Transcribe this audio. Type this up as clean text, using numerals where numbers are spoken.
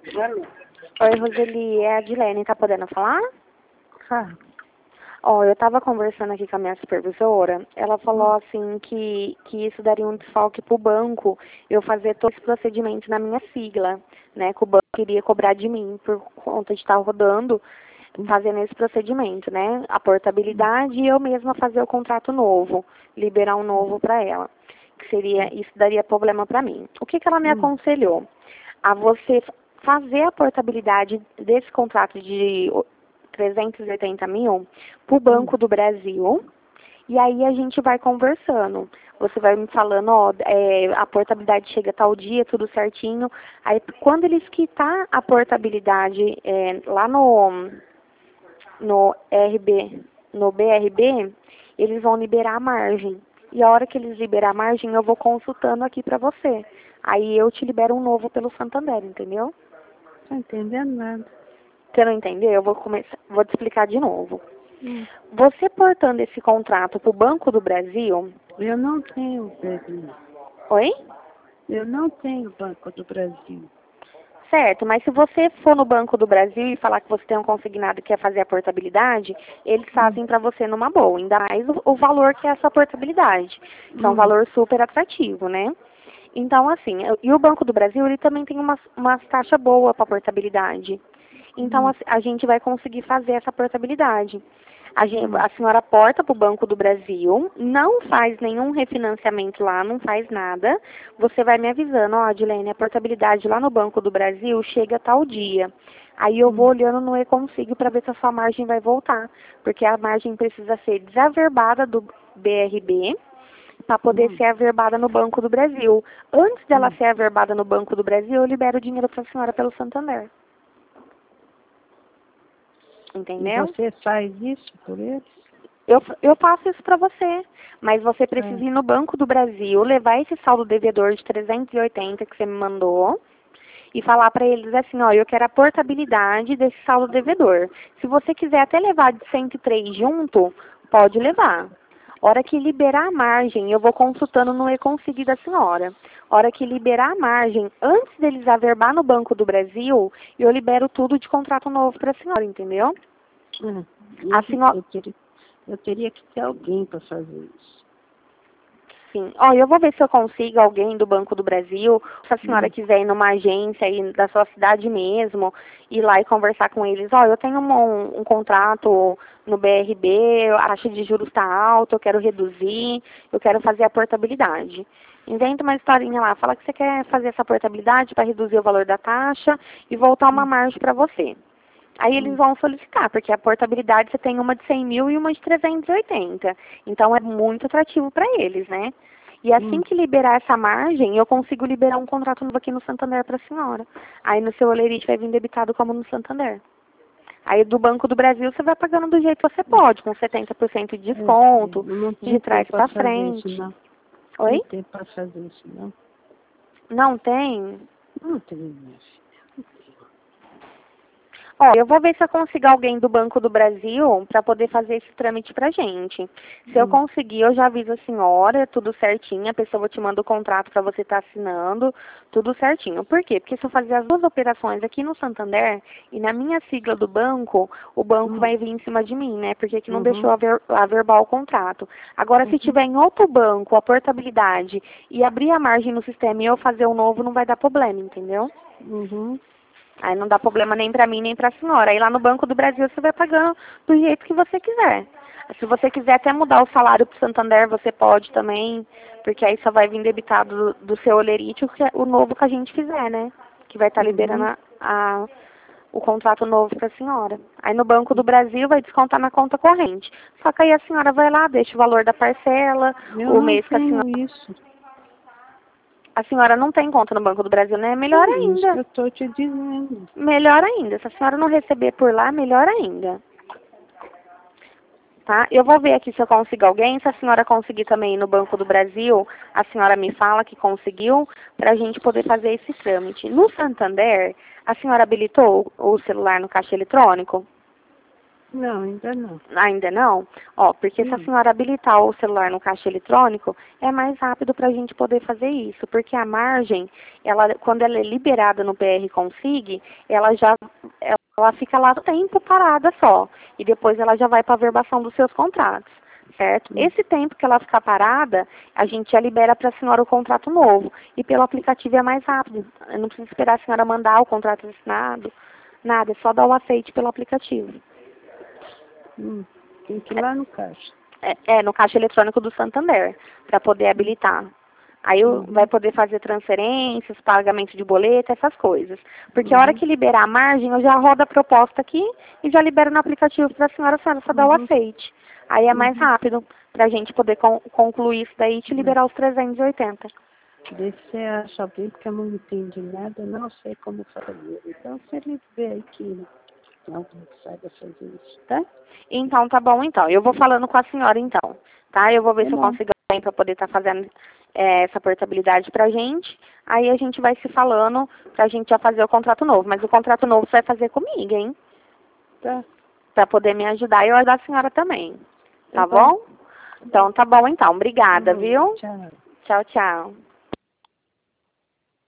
Alô? Oi, Roseli, é a Dilene, tá podendo falar? Ah, Ó, eu tava conversando aqui com a minha supervisora, ela falou assim que isso daria um desfalque pro banco, eu fazer todo esse procedimento na minha sigla, né, que o banco queria cobrar de mim por conta de estar rodando, fazendo esse procedimento, né, a portabilidade e eu mesma fazer o contrato novo, liberar um novo para ela, que seria, isso daria problema para mim. O que ela me aconselhou? A você fazer a portabilidade desse contrato de 380 mil para o Banco do Brasil, e aí a gente vai conversando. Você vai me falando, ó, a portabilidade chega tal dia, tudo certinho. Aí quando eles quitar a portabilidade lá no no BRB, eles vão liberar a margem. E a hora que eles liberar a margem, eu vou consultando aqui para você. Aí eu te libero um novo pelo Santander, entendeu? tô entendendo nada. Você não entendeu? Eu vou te explicar de novo. Você portando esse contrato para o Banco do Brasil... Eu não tenho Brasil. Oi? Eu não tenho Banco do Brasil. Certo, mas se você for no Banco do Brasil e falar que você tem um consignado e quer fazer a portabilidade, eles fazem para você numa boa, ainda mais o valor que é essa portabilidade, que é um valor super atrativo, né? Então, assim, e o Banco do Brasil, ele também tem umas taxas boas para portabilidade. Então, a gente vai conseguir fazer essa portabilidade. A senhora porta para o Banco do Brasil, não faz nenhum refinanciamento lá, não faz nada. Você vai me avisando, ó, Adilene, a portabilidade lá no Banco do Brasil chega tal dia. Aí eu vou olhando no e-consigo para ver se a sua margem vai voltar. Porque a margem precisa ser desaverbada do BRB para poder ser averbada no Banco do Brasil. Antes dela ser averbada no Banco do Brasil, eu libero o dinheiro para a senhora pelo Santander. Entendeu? E você faz isso por eles? Eu faço isso para você, mas você precisa ir no Banco do Brasil, levar esse saldo devedor de 380 que você me mandou e falar para eles assim, ó, eu quero a portabilidade desse saldo devedor. Se você quiser até levar de 103 junto, pode levar. Hora que liberar a margem, eu vou consultando no e-consigo da senhora. Hora que liberar a margem, antes deles averbar no Banco do Brasil, eu libero tudo de contrato novo para a senhora, entendeu? A senhora... Eu teria que ter alguém para fazer isso. Sim. Ó, eu vou ver se eu consigo alguém do Banco do Brasil, se a senhora quiser ir numa agência aí da sua cidade mesmo, ir lá e conversar com eles. Ó, eu tenho um contrato no BRB, a taxa de juros está alta, eu quero reduzir, eu quero fazer a portabilidade. Inventa uma historinha lá, fala que você quer fazer essa portabilidade para reduzir o valor da taxa e voltar uma margem para você. Aí eles vão solicitar, porque a portabilidade você tem uma de 100 mil e uma de 380. Então é muito atrativo para eles, né? E assim que liberar essa margem, eu consigo liberar um contrato novo aqui no Santander para a senhora. Aí no seu olerite vai vir debitado como no Santander. Aí do Banco do Brasil você vai pagando do jeito que você pode, com 70% de desconto, de trás para frente. Não Oi? tem tempo para fazer isso, não. Não tem? Não tem, minha filha. Ó, eu vou ver se eu consigo alguém do Banco do Brasil para poder fazer esse trâmite pra gente. Se eu conseguir, eu já aviso a senhora, tudo certinho, a pessoa te manda o contrato para você estar assinando, tudo certinho. Por quê? Porque se eu fazer as duas operações aqui no Santander e na minha sigla do banco, o banco vai vir em cima de mim, né? Porque aqui não deixou averbar o contrato. Agora, se tiver em outro banco a portabilidade e abrir a margem no sistema e eu fazer o novo, não vai dar problema, entendeu? Aí não dá problema nem para mim, nem para a senhora. Aí lá no Banco do Brasil você vai pagando do jeito que você quiser. Se você quiser até mudar o salário para o Santander, você pode também, porque aí só vai vir debitado do seu olerite o novo que a gente fizer, né? Que vai estar liberando o contrato novo para a senhora. Aí no Banco do Brasil vai descontar na conta corrente. Só que aí a senhora vai lá, deixa o valor da parcela, o mês que a senhora... Isso. A senhora não tem conta no Banco do Brasil, né? Melhor ainda. Isso que eu estou te dizendo. Melhor ainda. Se a senhora não receber por lá, melhor ainda. Tá? Eu vou ver aqui se eu consigo alguém. Se a senhora conseguir também ir no Banco do Brasil, a senhora me fala que conseguiu, para a gente poder fazer esse trâmite. No Santander, a senhora habilitou o celular no caixa eletrônico? Não, ainda não. Ainda não? Ó, porque se a senhora habilitar o celular no caixa eletrônico, é mais rápido para a gente poder fazer isso. Porque a margem, ela, quando ela é liberada no PR Consig, ela fica lá tempo parada só. E depois ela já vai para a verbação dos seus contratos. Certo? Esse tempo que ela ficar parada, a gente já libera para a senhora o contrato novo. E pelo aplicativo é mais rápido. Eu não precisa esperar a senhora mandar o contrato assinado, nada. É só dar o aceite pelo aplicativo. Tem que ir lá no caixa. No caixa eletrônico do Santander, para poder habilitar. Aí vai poder fazer transferências, pagamento de boleto, essas coisas. Porque a hora que liberar a margem, eu já rodo a proposta aqui e já libero no aplicativo para a senhora só dar o aceite. Aí é mais rápido para a gente poder concluir isso daí e te liberar os 380. Vê se você acha alguém, porque eu não entendi nada, eu não sei como fazer. Então, se ele vê aí que alguém saiba fazer isso, tá? Então, tá bom, então. Eu vou falando com a senhora, então, tá? Eu vou ver se eu consigo alguém para poder estar fazendo essa portabilidade pra gente. Aí a gente vai se falando pra gente já fazer o contrato novo. Mas o contrato novo você vai fazer comigo, hein? Tá. Pra poder me ajudar e eu ajudar a senhora também. Tá bom? Então, tá bom, então. Obrigada, viu? Tchau. Tchau, tchau.